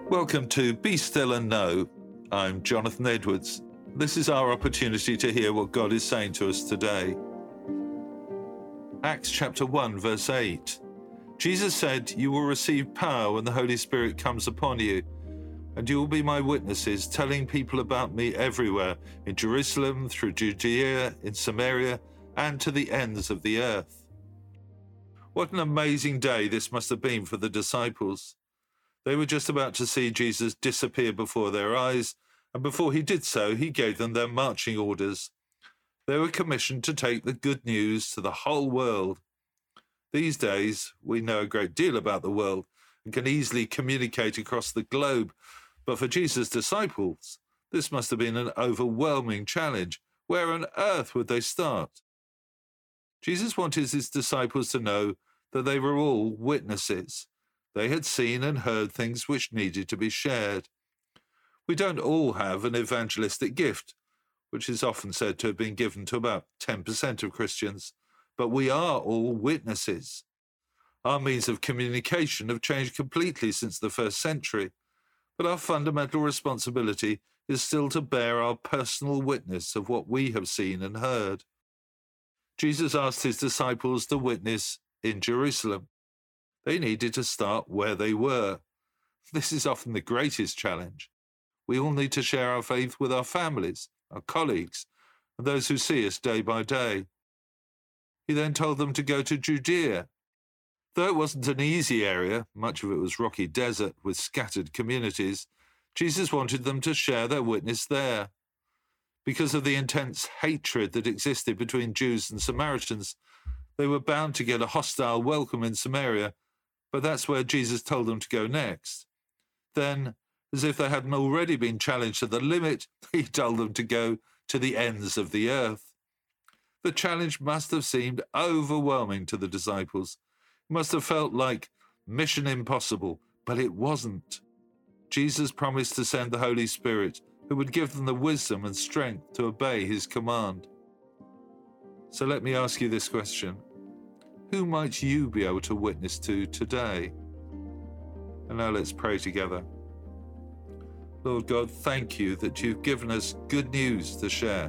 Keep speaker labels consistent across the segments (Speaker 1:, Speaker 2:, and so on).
Speaker 1: Welcome to Be Still and Know. I'm Jonathan Edwards. This is our opportunity to hear what God is saying to us today. Acts chapter 1, verse 8. Jesus said, "You will receive power when the Holy Spirit comes upon you, and you will be my witnesses, telling people about me everywhere, in Jerusalem, through Judea, in Samaria, and to the ends of the earth." What an amazing day this must have been for the disciples. They were just about to see Jesus disappear before their eyes, and before he did so, he gave them their marching orders. They were commissioned to take the good news to the whole world. These days, we know a great deal about the world and can easily communicate across the globe, but for Jesus' disciples, this must have been an overwhelming challenge. Where on earth would they start? Jesus wanted his disciples to know that they were all witnesses. They had seen and heard things which needed to be shared. We don't all have an evangelistic gift, which is often said to have been given to about 10% of Christians, but we are all witnesses. Our means of communication have changed completely since the first century, but our fundamental responsibility is still to bear our personal witness of what we have seen and heard. Jesus asked his disciples to witness in Jerusalem. They needed to start where they were. This is often the greatest challenge. We all need to share our faith with our families, our colleagues, and those who see us day by day. He then told them to go to Judea. Though it wasn't an easy area, much of it was rocky desert with scattered communities, Jesus wanted them to share their witness there. Because of the intense hatred that existed between Jews and Samaritans, they were bound to get a hostile welcome in Samaria, but that's where Jesus told them to go next. Then, as if they hadn't already been challenged to the limit, he told them to go to the ends of the earth. The challenge must have seemed overwhelming to the disciples. It must have felt like mission impossible, but it wasn't. Jesus promised to send the Holy Spirit, who would give them the wisdom and strength to obey his command. So let me ask you this question. Who might you be able to witness to today? And now let's pray together. Lord God, thank you that you've given us good news to share.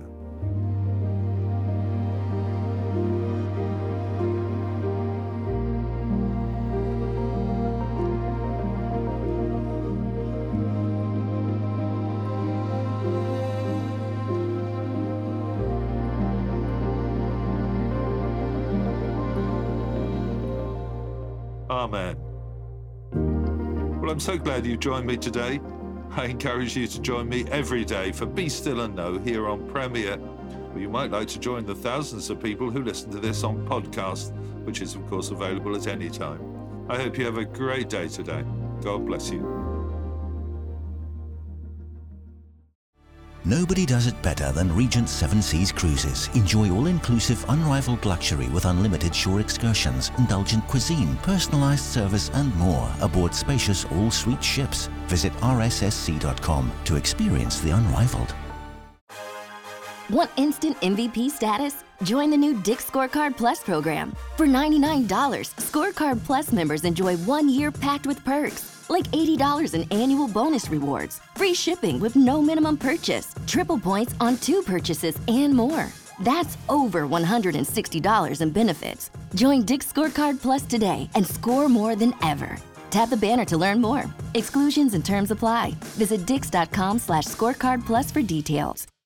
Speaker 1: Amen. Well, I'm so glad you joined me today. I encourage you to join me every day for Be Still and Know here on Premier. Or you might like to join the thousands of people who listen to this on podcast, which is, of course, available at any time. I hope you have a great day today. God bless you.
Speaker 2: Nobody does it better than Regent Seven Seas Cruises. Enjoy all-inclusive, unrivaled luxury with unlimited shore excursions, indulgent cuisine, personalized service and more aboard spacious all-suite ships. Visit rssc.com to experience the unrivaled.
Speaker 3: Want instant MVP status? Join the new Dick's Scorecard Plus program. For $99, Scorecard Plus members enjoy 1 year packed with perks, like $80 in annual bonus rewards, free shipping with no minimum purchase, triple points on 2 purchases, and more. That's over $160 in benefits. Join Dick's Scorecard Plus today and score more than ever. Tap the banner to learn more. Exclusions and terms apply. Visit dix.com/scorecardplus for details.